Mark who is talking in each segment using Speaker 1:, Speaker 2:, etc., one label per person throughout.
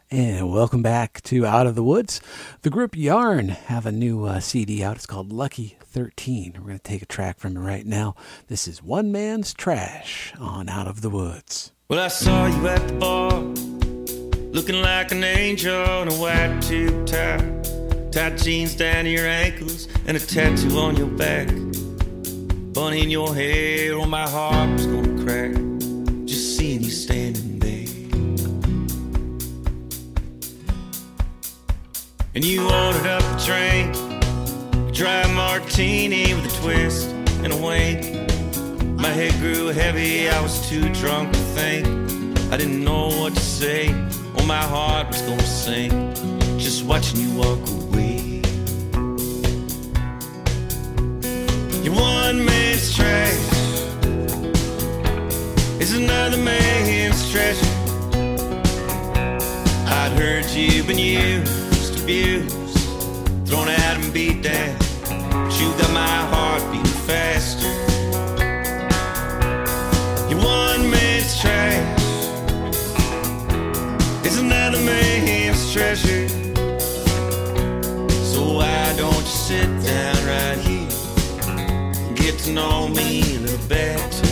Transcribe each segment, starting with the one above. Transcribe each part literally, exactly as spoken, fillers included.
Speaker 1: And welcome back to Out of the Woods. The group Yarn have a new uh, C D out. It's called Lucky thirteen. We're going to take a track from it right now. This is One Man's Trash on Out of the Woods.
Speaker 2: Well, I saw you at the bar, looking like an angel in a white tube tie, tight jeans down to your ankles, and a tattoo on your back. Bun in your hair, on my heart was gonna crack, just seeing you standing there. And you ordered up a drink, a dry martini with a twist and a wink. My head grew heavy, I was too drunk to think. I didn't know what to say, oh my heart was gonna sink, just watching you walk away. You're one man's trash, is another man's treasure. I'd heard you've been used, abused, thrown out and beat down, but you got my heart beating faster. You're one man's trash, is another man's treasure. So why don't you sit down right here and get to know me a little better?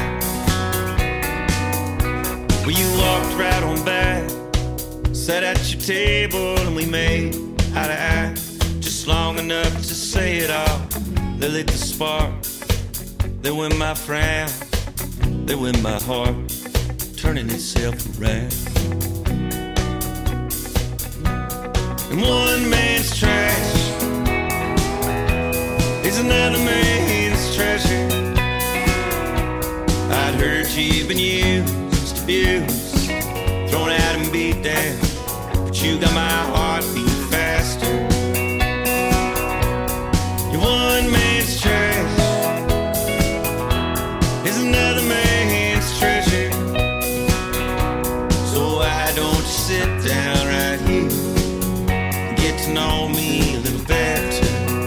Speaker 2: Well, you walked right on back, sat at your table and we made eye to eye, just long enough to say it all. They lit the spark, they win my frown, they win my heart, turning itself around. And one man's trash is another man's treasure. I'd heard you've been used, abused, thrown out and beat down, but you got my heart beating faster. You're one man's trash, is another man's treasure. So why don't you sit down right here and get to know me a little better?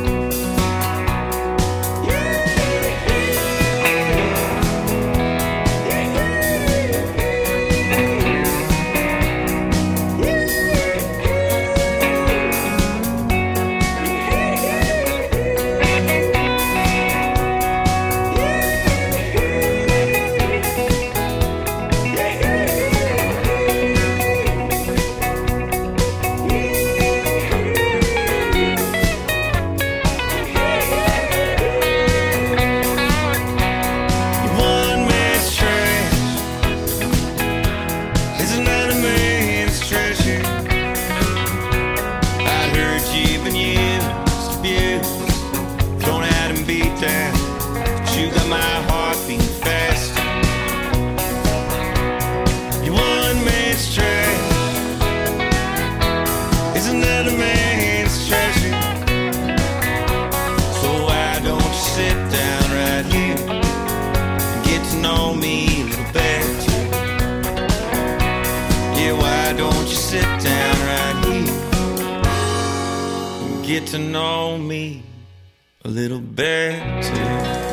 Speaker 2: Get to know me a little better.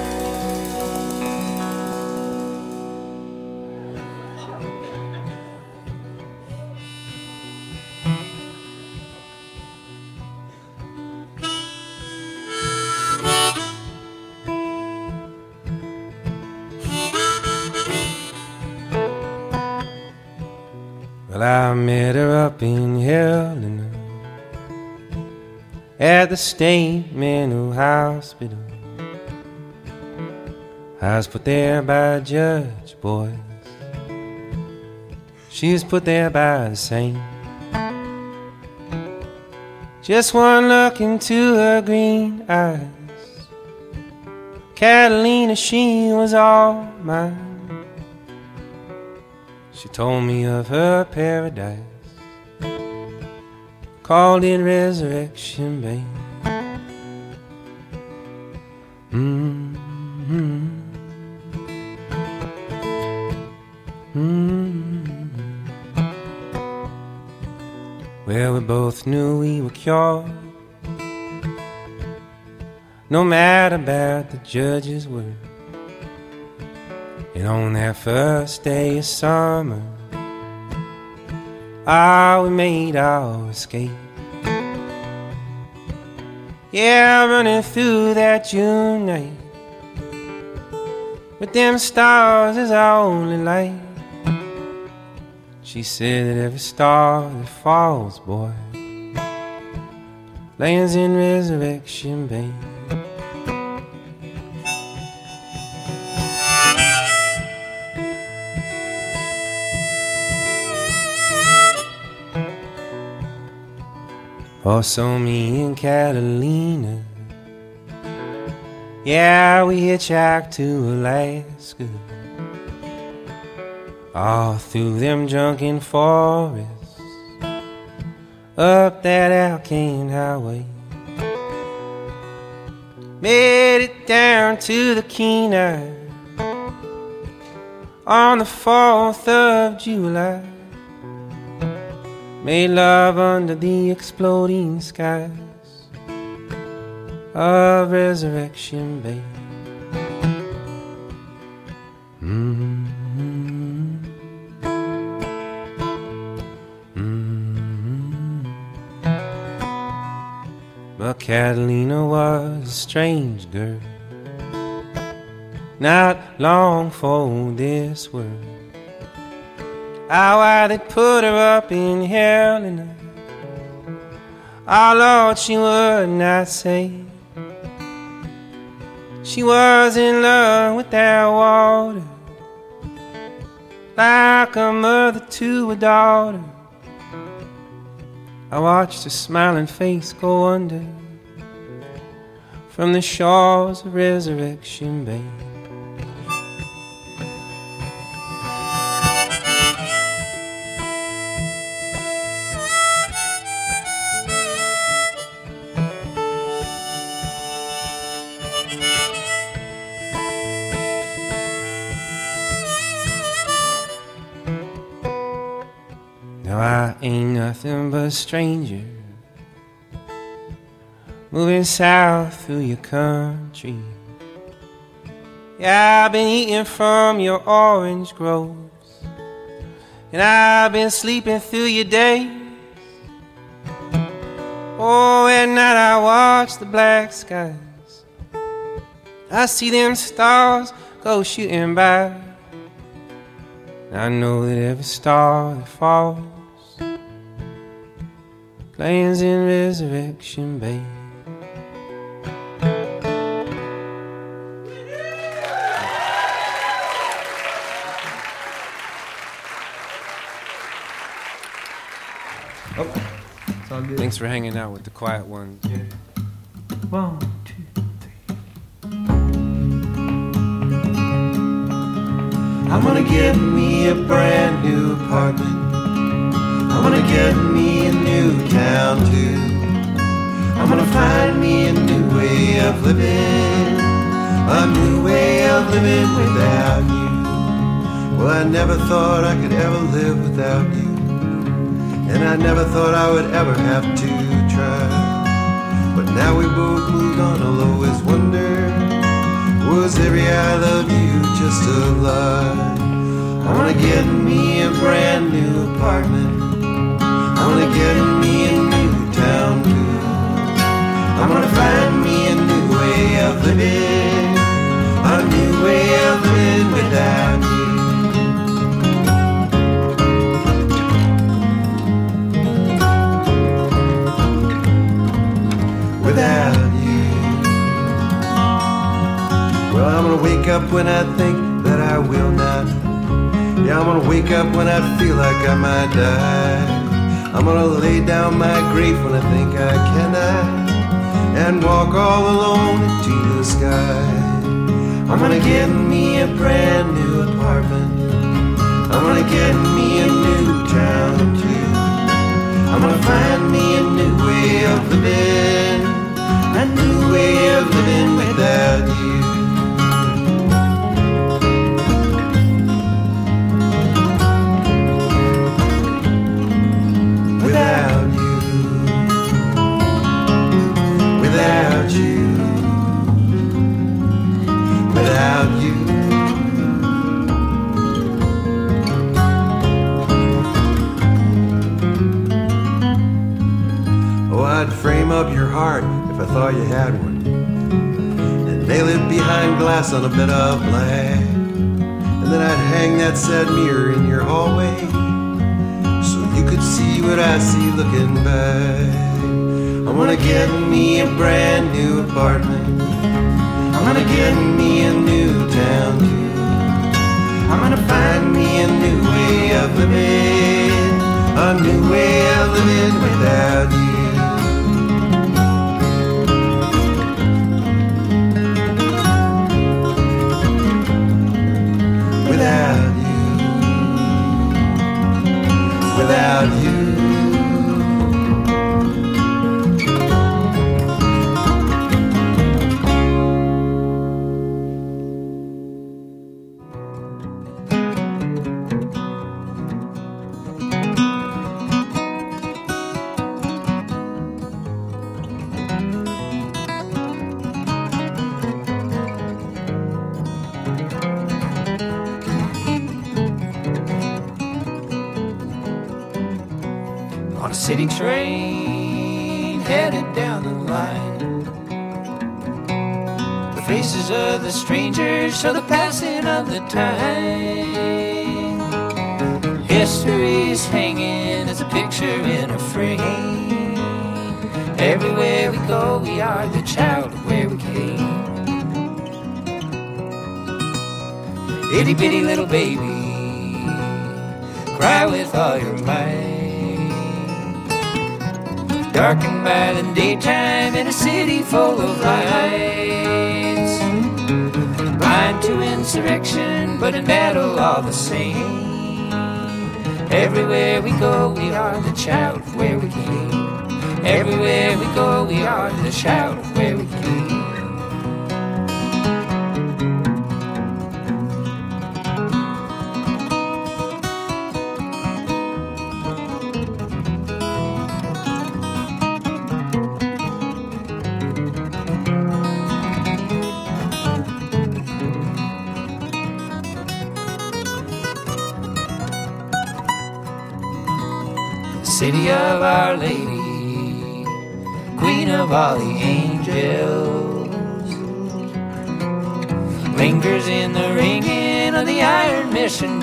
Speaker 3: Well, I met her up in Helena at the state mental hospital. I was put there by a judge, boys. She was put there by the saint. Just one look into her green eyes, Catalina, she was all mine. She told me of her paradise, called it Resurrection Bay. Mm-hmm. Mm-hmm. Well, we both knew we were cured, no matter about the judge's word. And on that first day of summer, Ah, we made our escape. Yeah, running through that June night with them stars as our only light. She said that every star that falls, boy, lands in Resurrection Bay. Oh, so me and Catalina, yeah, we hitchhiked to Alaska, all through them drunken forests, up that Alcan highway. Made it down to the Kenai on the fourth of July. Made love under the exploding skies of Resurrection Bay. Mm-hmm. Mm-hmm. But Catalina was a strange girl, not long for this world. How I did put her up in hell, and our Lord, she would not say. She was in love with that water, like a mother to a daughter. I watched her smiling face go under from the shores of Resurrection Bay. Now I ain't nothing but a stranger, moving south through your country. Yeah, I've been eating from your orange groves, and I've been sleeping through your days. Oh, at night I watch the black skies, I see them stars go shooting by. I know that every star that falls lands in Resurrection Bay.
Speaker 4: Oh, it's all good.
Speaker 3: Thanks for hanging out with the quiet ones.
Speaker 4: Yeah. One, two, three. I'm gonna get me a brand new apartment. I'm gonna get me a new town too. I'm gonna find me a new way of living, a new way of living without you. Well, I never thought I could ever live without you, and I never thought I would ever have to try. But now we both moved on, I'll always wonder, was every I love you just a lie? I wanna get me a brand new apartment, I wanna get me a new town too. I wanna find me a new way of living, a new way of living without you. Without you. Well, I'm gonna wake up when I think that I will not. Yeah, I'm gonna wake up when I feel like I might die. I'm gonna lay down my grave when I think I cannot, and walk all alone into the sky. I'm gonna get me a brand new apartment, I'm gonna get me a new town too. I'm gonna find me a new way of living, a new way of living without you. Without you, without you, without you. I'd frame up your heart if I thought you had one, and nail it behind glass on a bed of black. And then I'd hang that sad mirror in your hallway, so you could see what I see looking back. I'm gonna get me a brand new apartment. I'm gonna get me a new town too. I'm gonna find me a new way of living, a new way of living without you. Without you, without you.
Speaker 5: On a city train headed down the line, the faces of the strangers show the passing of the time. History's hanging as a picture in a frame. Everywhere we go, we are the child of where we came. Itty bitty little baby, cry with all your might. Darkened by the daytime in a city full of lights. Blind to insurrection, but in battle all the same. Everywhere we go, we are the child of where we came. Everywhere we go, we are the child of where we came. City of Our Lady, Queen of all the angels, lingers in the ringing of the iron mission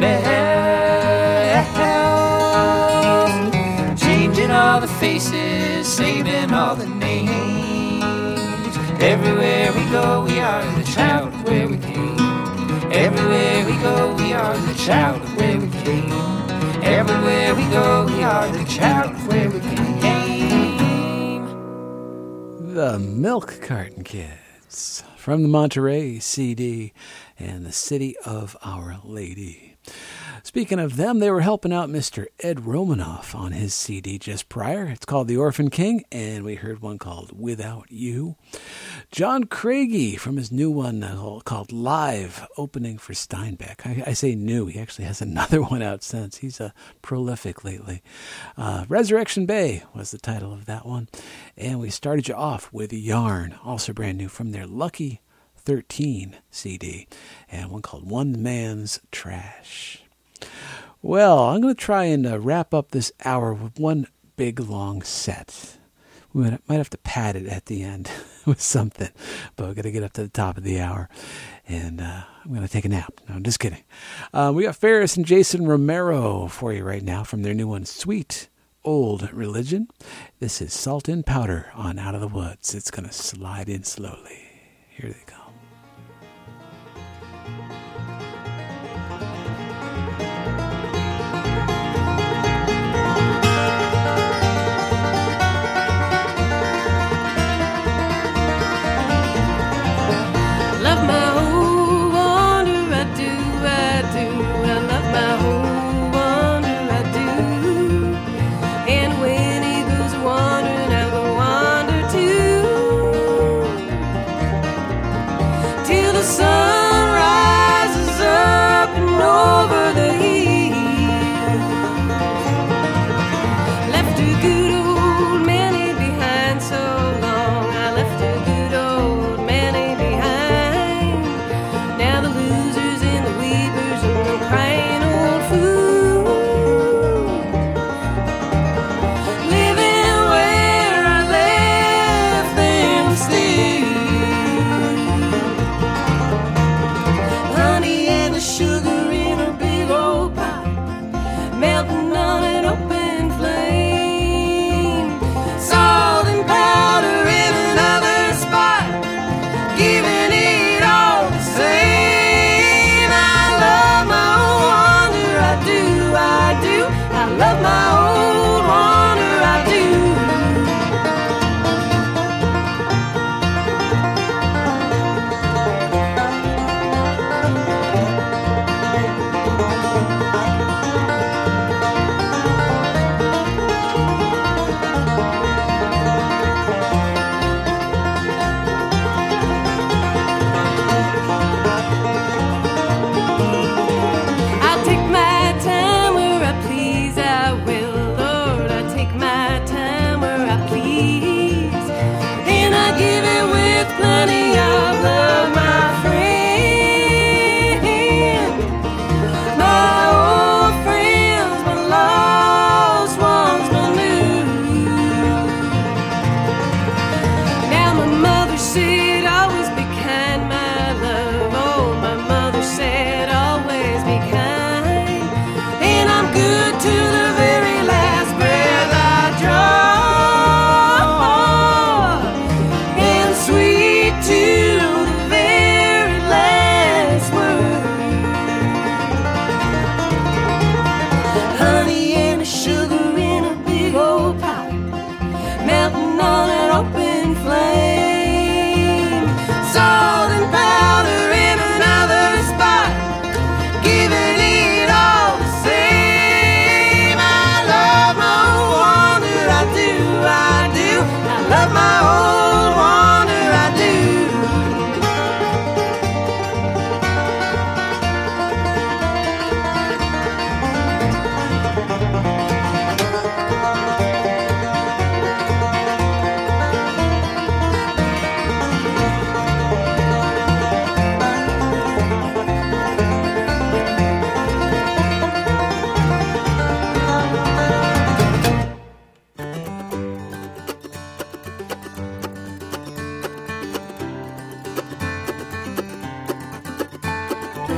Speaker 5: bell, changing all the faces, saving all the names. Everywhere we go, we are the child of where we came. Everywhere we go, we are the child of where we came. Everywhere we go, we are the child of where we came.
Speaker 1: The Milk Carton Kids from the Monterey C D and the City of Our Lady. Speaking of them, they were helping out Mister Ed Romanoff on his C D just prior. It's called The Orphan King, and we heard one called Without You. John Craigie from his new one uh, called Live, opening for Steinbeck. I, I say new. He actually has another one out since. He's uh, prolific lately. Uh, Resurrection Bay was the title of that one. And we started you off with Yarn, also brand new from their Lucky thirteen C D, and one called One Man's Trash. Well, I'm going to try and uh, wrap up this hour with one big long set. We might have to pad it at the end with something, but we're going to get up to the top of the hour, and uh, I'm going to take a nap. No, I'm just kidding. Uh, we got Ferris and Jason Romero for you right now from their new one, Sweet Old Religion. This is Salt and Powder on Out of the Woods. It's going to slide in slowly. Here they go.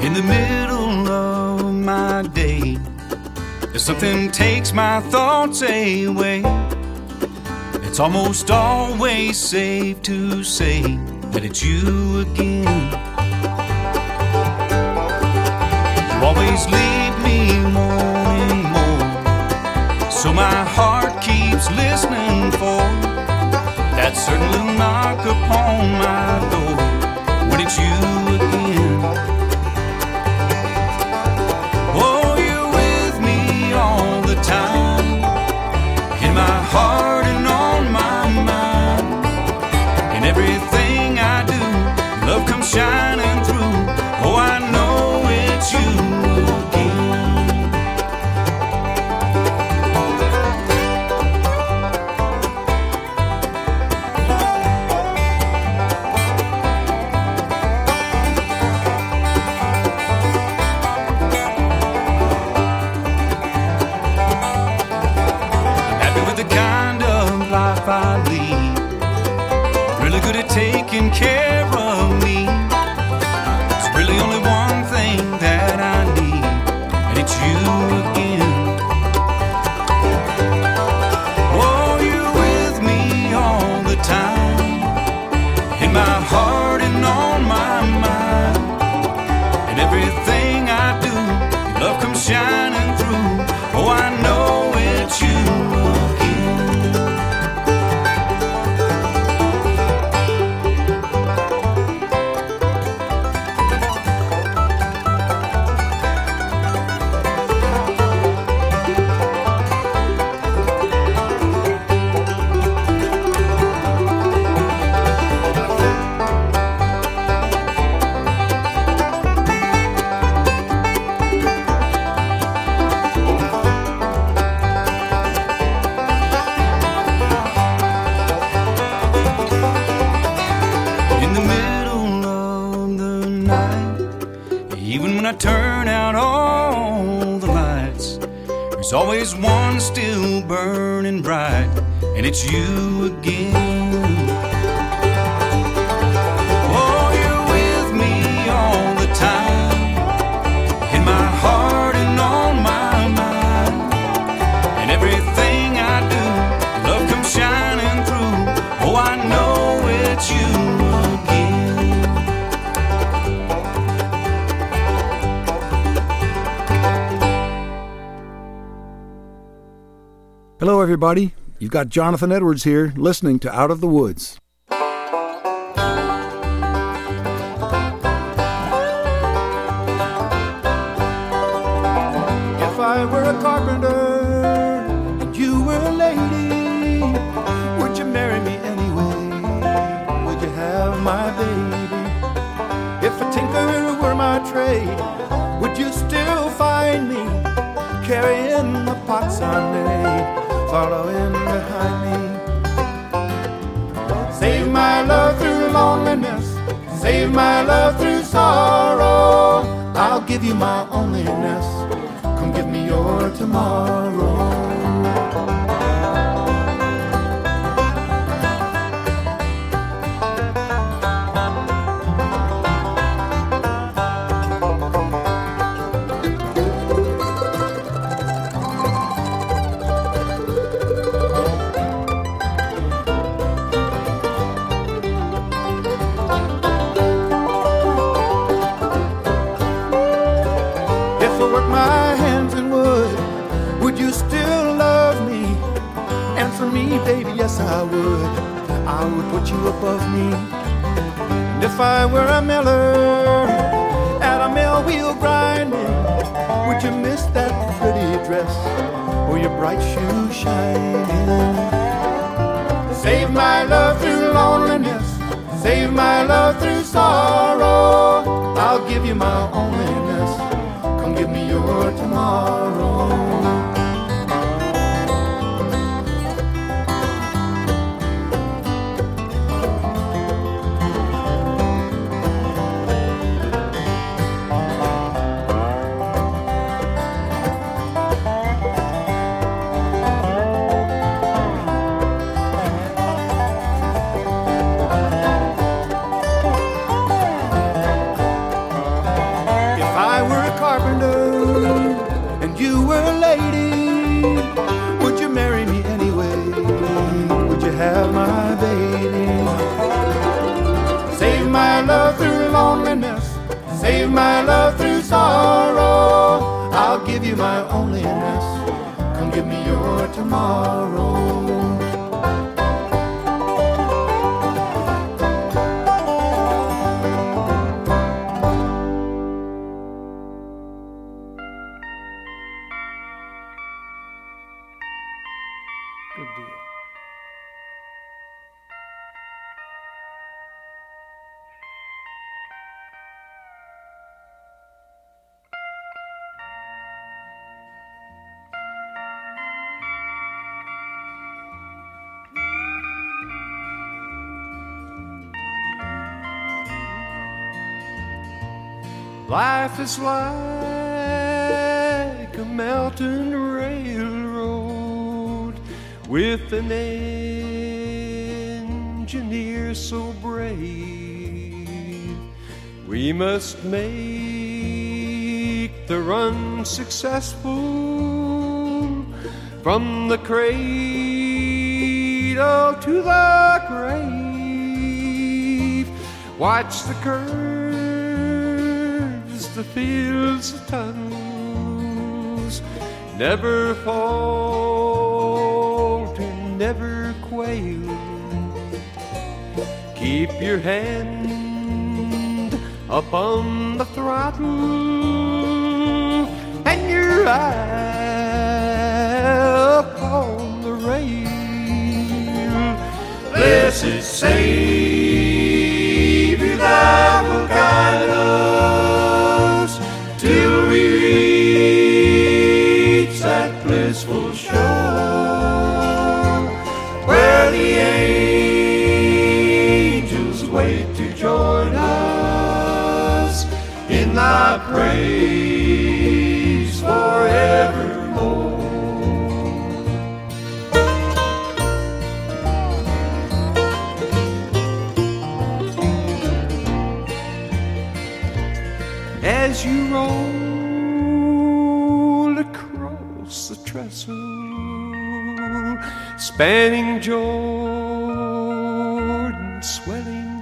Speaker 6: In the middle of my day, if something takes my thoughts away, it's almost always safe to say that it's you again. You always leave me wanting more, so my heart keeps listening for that certain little knock upon my door when it's you again. Oh, you're with me all the time, in my heart and on my mind. In everything I do, love comes shining through. Oh, I know it's you again. I lead, really good at taking care of me. It's really only one thing that I need, and it's you again. Oh, you're with me all the time, in my heart and on my mind. And everything I do, your love comes shining through. Oh, I know it's you again. Turn out all the lights, there's always one still burning bright, and it's you again. Oh, you're with me all the time, in my heart and on my mind. And everything I do, love comes shining through. Oh, I know it's you again.
Speaker 7: Hello, everybody. You've got Jonathan Edwards here, listening to Out of the Woods.
Speaker 8: If I were a carpenter and you were a lady, would you marry me anyway? Would you have my baby? If a tinker were my trade, would you still find me carrying the pots I made, following behind me? Save my love through loneliness, save my love through sorrow. I'll give you my onlyness, come give me your tomorrow. Baby, yes I would, I would put you above me. And if I were a miller at a mill wheel grinding, would you miss that pretty dress or your bright shoes shining? Save my love through loneliness, save my love through sorrow. I'll give you my onlyness, come give me your tomorrow. If I my love through sorrow. I'll give you my loneliness. Come give me your tomorrow.
Speaker 7: Good deal.
Speaker 8: Life is like a mountain railroad with an engineer so brave. We must make the run successful from the cradle to the grave. Watch the curve, the fields of tunnels, never falter, never quail. Keep your hand upon the throttle and your eye upon the rail. Blessed Savior, thou wilt guide us till we reach that blissful shore where the angels wait to join us in thy praise forevermore. As you roll across the trestle, spanning Jordan's swelling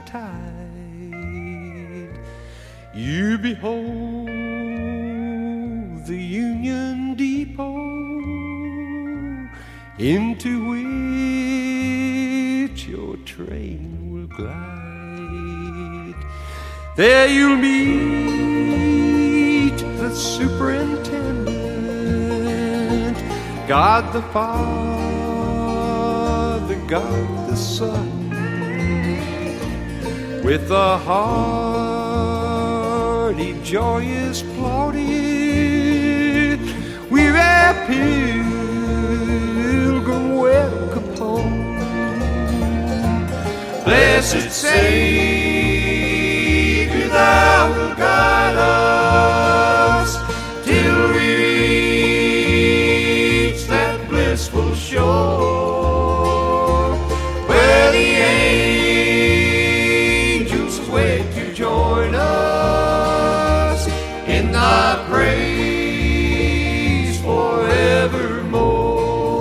Speaker 8: tide, you behold the Union Depot into which your train will glide. There you'll meet the superintendent, God the Father, God the Son, with a hearty, joyous plaudit. We're a pilgrim welcome home. Blessed Savior, thou wilt guide us till we reach that blissful shore where the angels wait to join us in thy praise forevermore.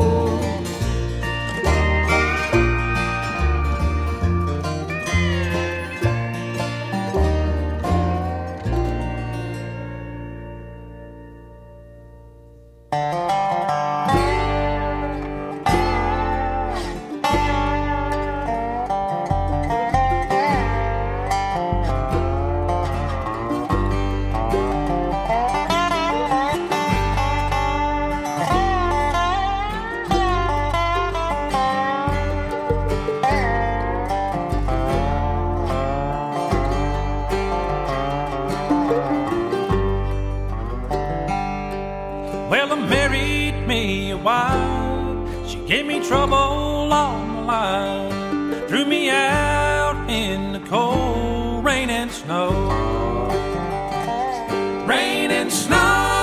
Speaker 9: Well, I married me a wife. She gave me trouble all my life. Threw me out in the cold rain and snow. Rain and snow.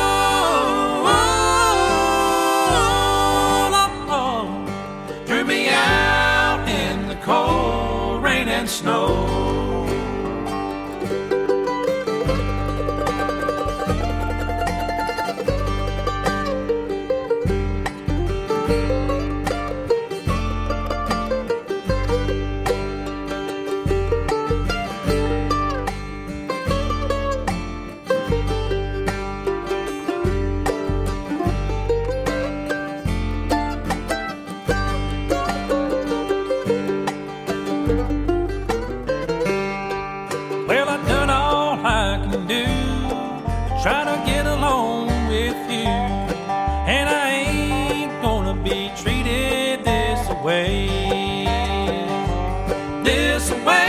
Speaker 9: Oh, threw me out in the cold rain and snow. away, this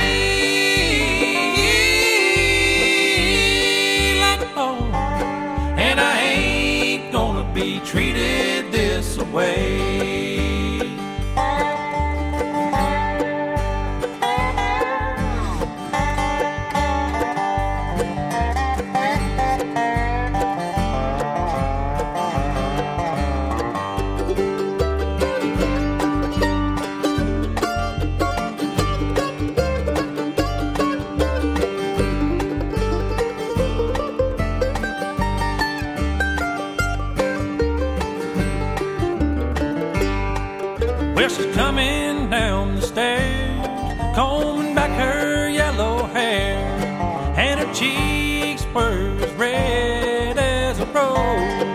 Speaker 9: away, like oh, and I ain't gonna be treated this way. Well, she's coming down the stairs, combing back her yellow hair, and her cheeks were as red as a rose,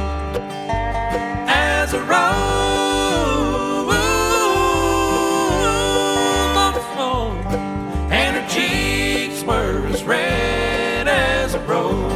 Speaker 9: as a rose, oh, and her cheeks were as red as a rose.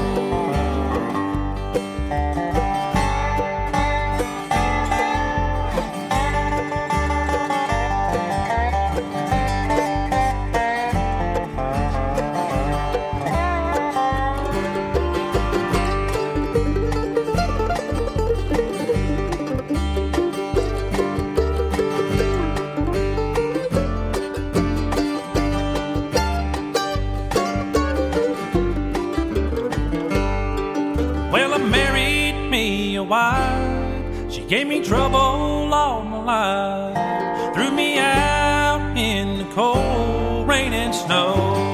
Speaker 9: Well, I married me a wife. She gave me trouble all my life. Threw me out in the cold rain and snow.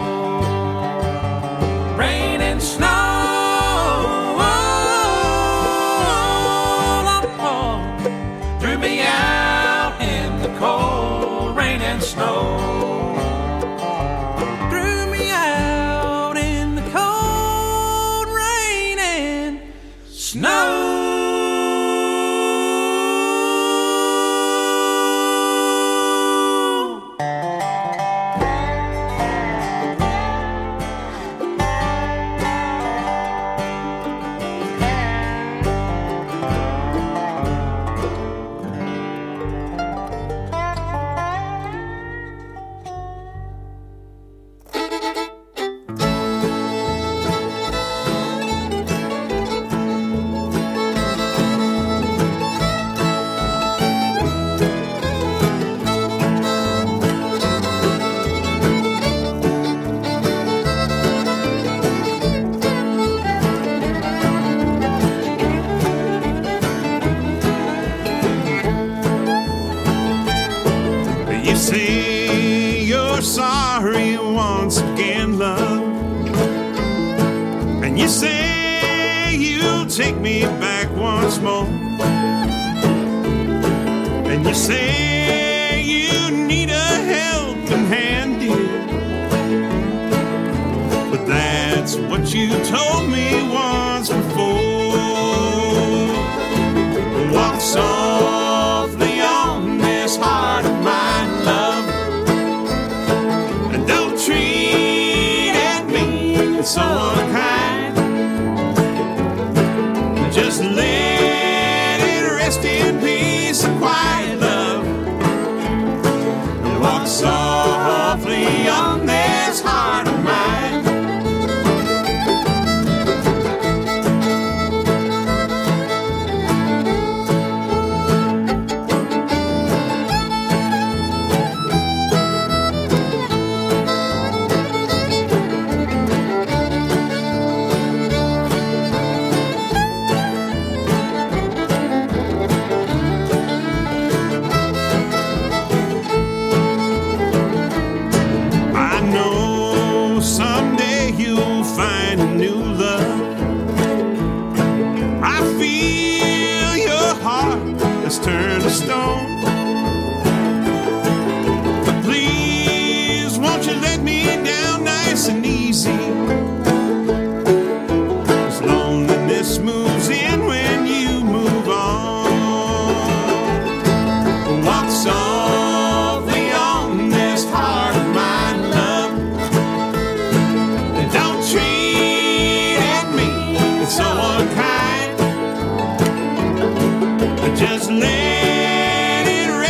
Speaker 9: Rain and snow. Threw me out in the cold rain and snow. Threw me out in the cold rain and snow.
Speaker 10: You say you're sorry once again, love, and you say you'll take me back once more, and you say you need a helping hand, dear, but that's what you told me once before. Walk softly on this heart of mine, love, and don't treat me so unkind. Just let it rest in peace and quiet, love, and walk softly on this heart of mine.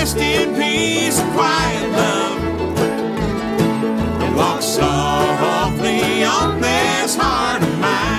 Speaker 10: rest in peace and quiet love, and walk softly on this heart of mine.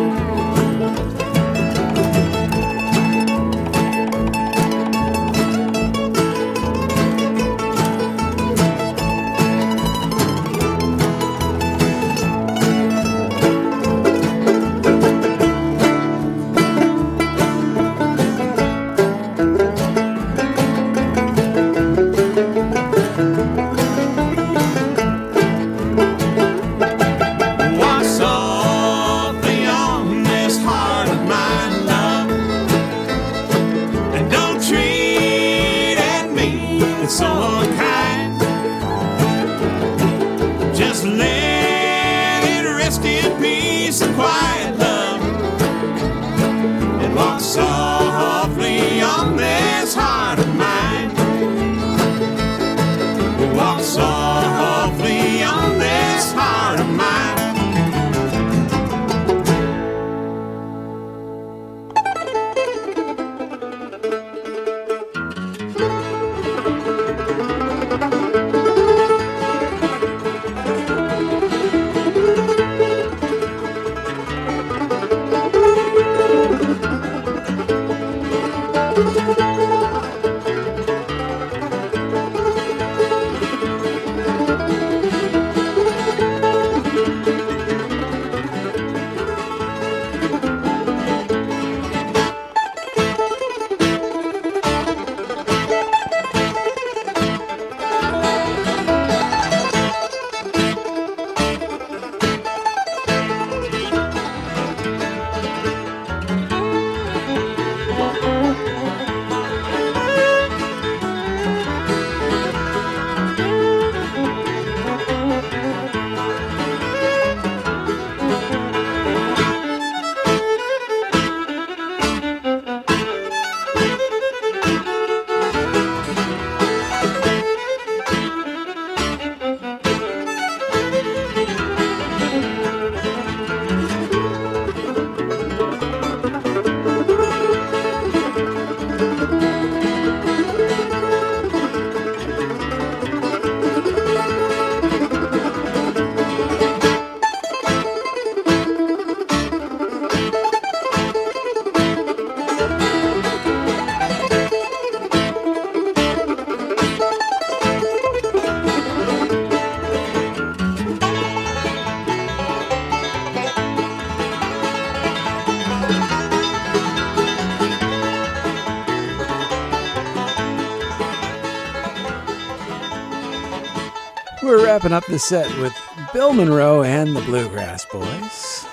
Speaker 1: We're wrapping up the set with Bill Monroe and the Bluegrass Boys.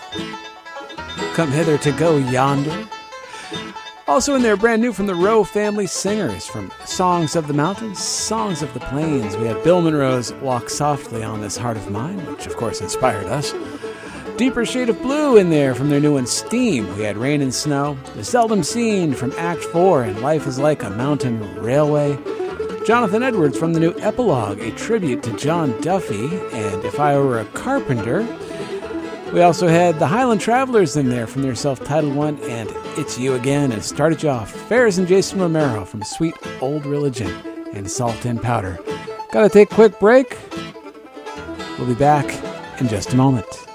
Speaker 1: Come hither to go yonder. Also in there, brand new from the Rowe Family Singers, from Songs of the Mountains, Songs of the Plains. We had Bill Monroe's Walk Softly on This Heart of Mine, which of course inspired us. Deeper Shade of Blue in there from their new one, Steam. We had Rain and Snow. The Seldom Seen from Act four and Life is Like a Mountain Railway. Jonathan Edwards from the new Epilogue, a tribute to John Duffy, and If I Were a Carpenter. We also had the Highland Travelers in there from their self-titled one, and It's You Again, and started you off, Ferris and Jason Romero from Sweet Old Religion and Salt and Powder. Gotta take a quick break. We'll be back in just a moment.